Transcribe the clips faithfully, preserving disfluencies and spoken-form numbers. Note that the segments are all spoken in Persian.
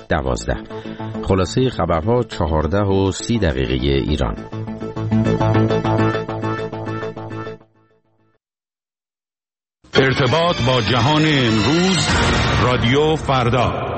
دوازده. خلاصه خبرها چهارده و سی دقیقه ایران. ارتباط با جهان امروز، رادیو فردا.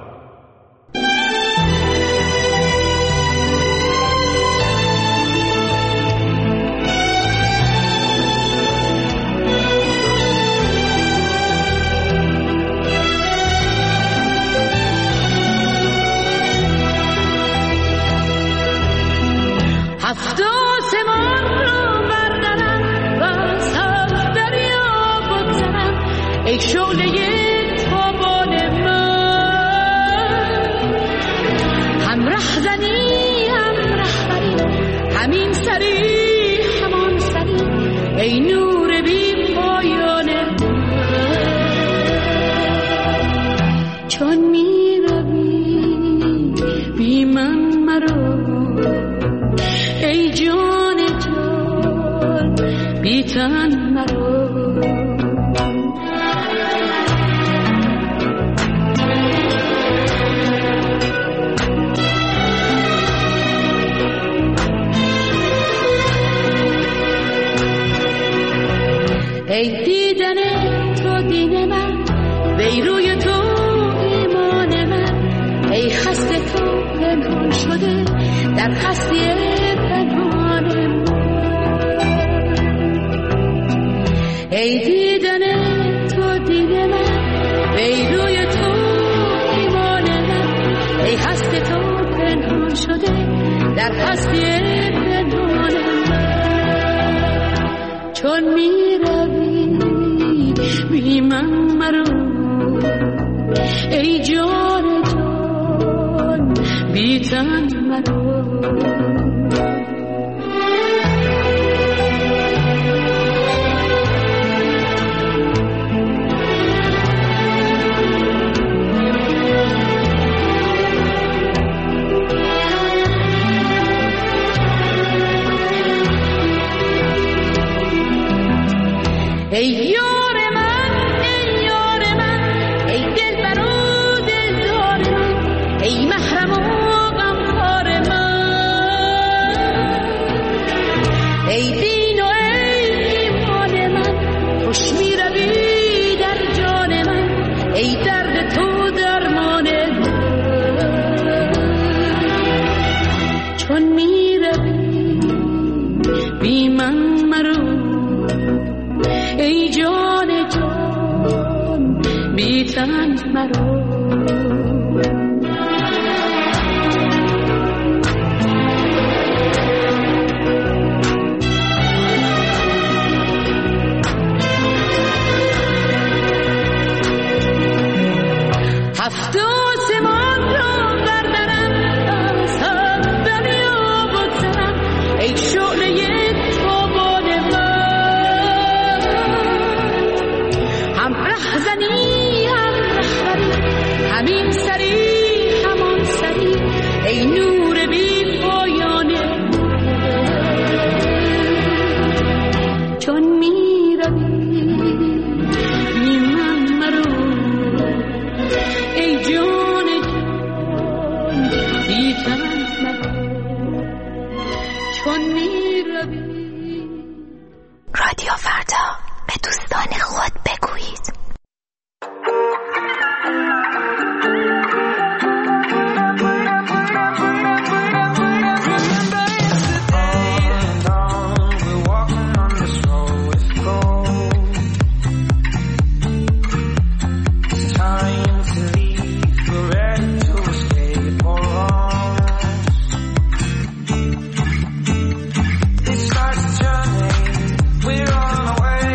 ای شعله تابان من، هم رهزنی هم رهبری، همین سری همان سری، ای نور بی پایان من. چون می روی بی من مرو، ای جان جان بی تن مرو. ای دیدن تو دین من، وی روی تو ایمان من، ای خسته تو پنهان شده در هستی پنهان من. ای دیدن تو دین من، وی روی تو ایمان من، ای خسته تو پنهان شده در هستی پنهان من. چون می بی من مرو، ای جان جان بی تن مرو. ای یار من، ای یار من، ای دلبر و دلدار من، ای محرم و غمخوار من، ای دین و ای ایمان من، خوش می روی در جان من، ای درد تو درمان من. چون می روی بی من مرو، ای جان جان بی تن مرو. هفت آسمان را بردارم، از هم دنیا بگذرم، ای شعله تابان من، هم رهزنی هم رهبری، همین سری همان سری، ای نور بی پایان من. چون می روی بی من مرو، ای جان جان بی تن مرو. چون می روی. رادیو فردا، به دوستان خود بگویید. We're on our way.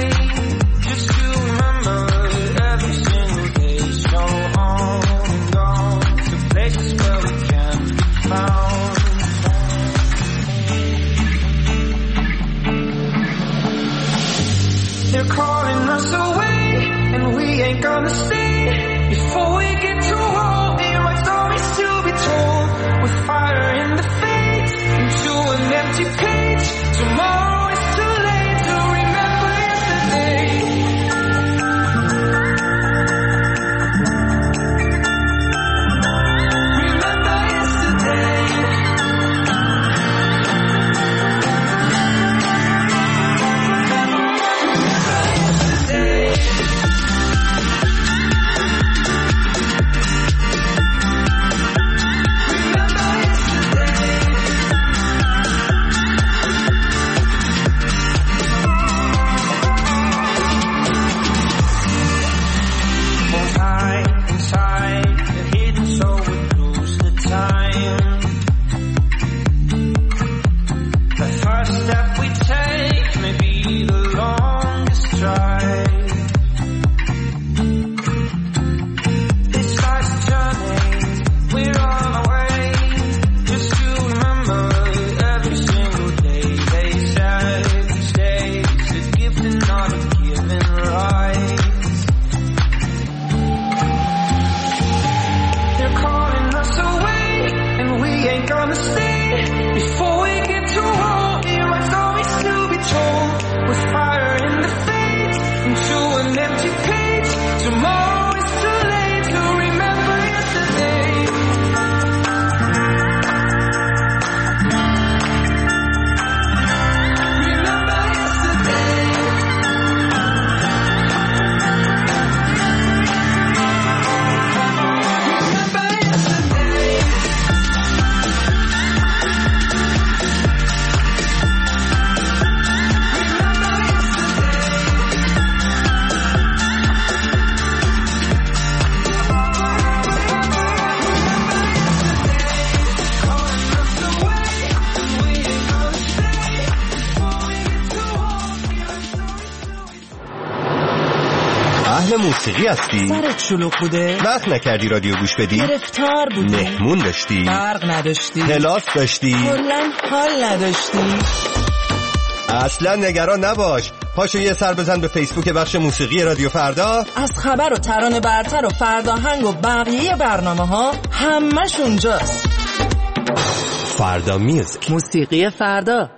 موسیقی هستی؟ سرت شلوغ بوده؟ وقت نکردی رادیو گوش بدی؟ گرفتار بودی؟ مهمون داشتی؟ برق نداشتی؟ کلاس داشتی؟ کلاً حال نداشتی؟ اصلا نگران نباش، پاشو یه سر بزن به فیسبوک بخش موسیقی رادیو فردا. از خبر و ترانه برتر و فرداهنگ و بقیه برنامه ها همش اونجاست. فردا میوزیک، موسیقی فردا.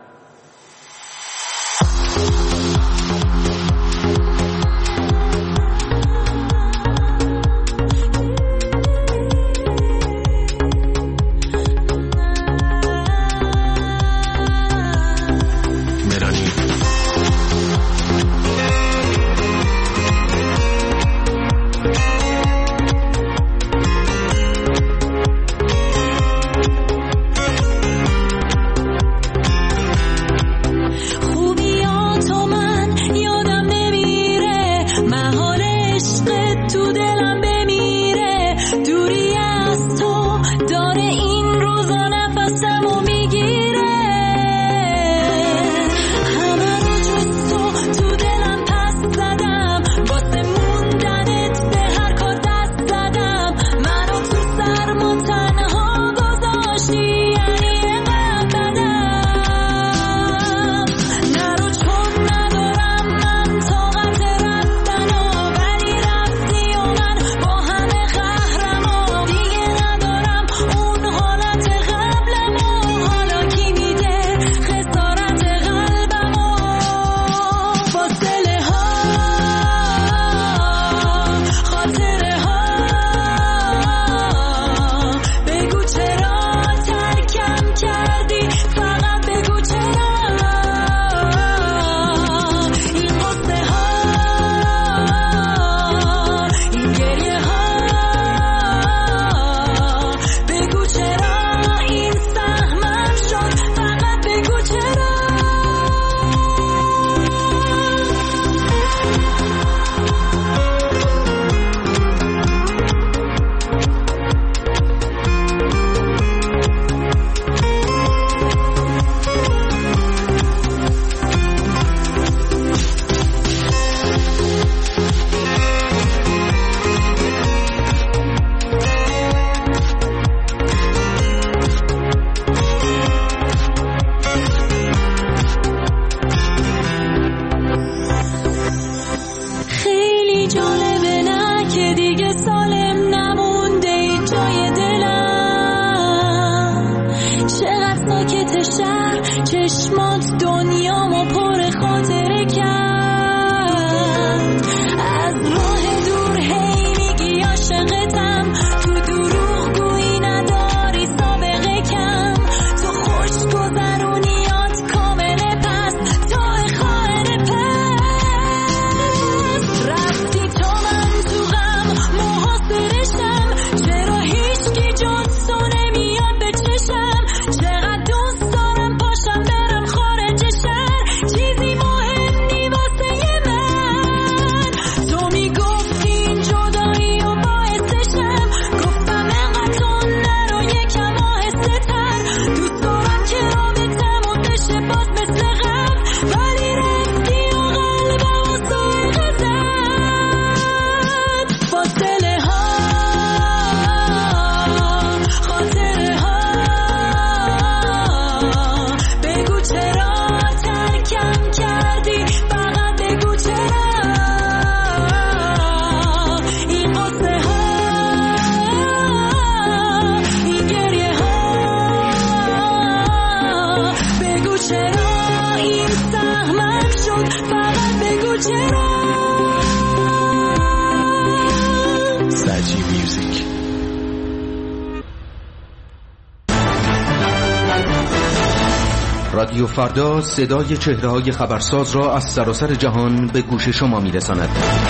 رادیو فردا صدای چهره‌های خبرساز را از سراسر جهان به گوش شما می‌رساند.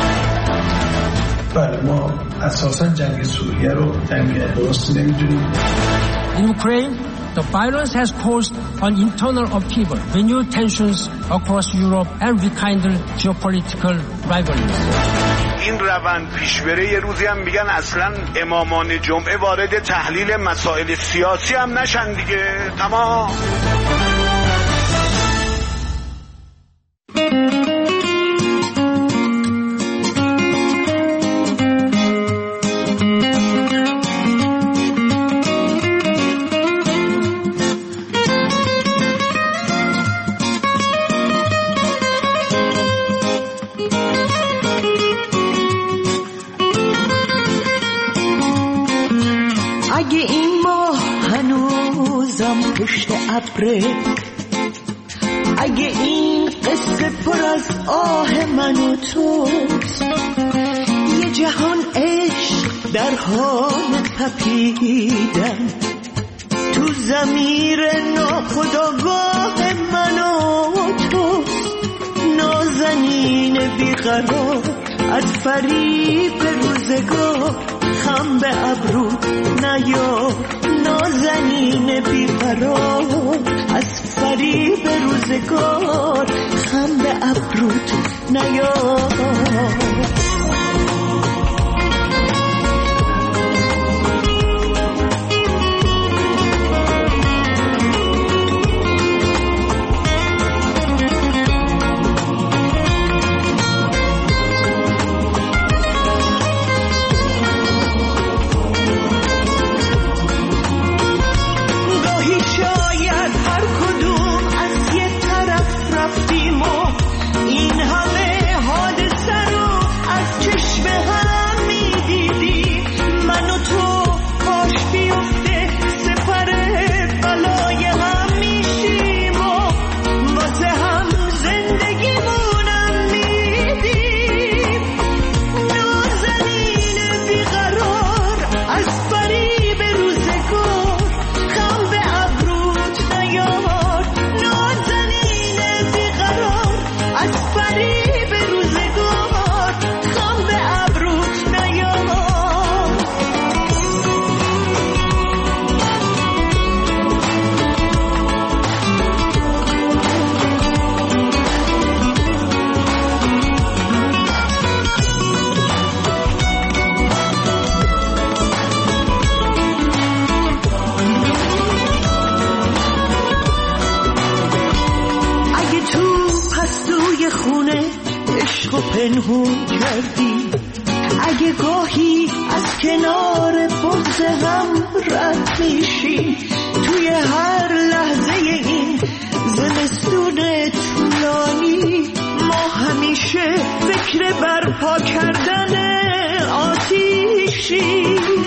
بله، ما اساساً جنگ سوریه رو جنگ درست نمی‌دونیم. In Ukraine, the violence has caused an internal upheaval, renewed tensions across Europe and rekindled geopolitical rivalries. این روند پیش بره، یه روزی هم میگن اصلاً امامان جمعه وارد تحلیل مسائل سیاسی هم نشن دیگه. تمام. اگه این ماه هنوزم پشت ابره، اگه این قصه پر از آه من و توست، یه جهان عشق در حال تپیدن تو ضمیر ناخودآگاه من و توست. نازنین بیقرار از فریب روزگار، خم به ابرو نیار. نازنین بیقرار از فریب روزگار، خم به ابروت نیار. پنهون کردی، اگه گاهی از کنار بغض هم رد میشی، توی هر لحظه این زمستون طولانی ما همیشه فکر برپا کردن آتیشی.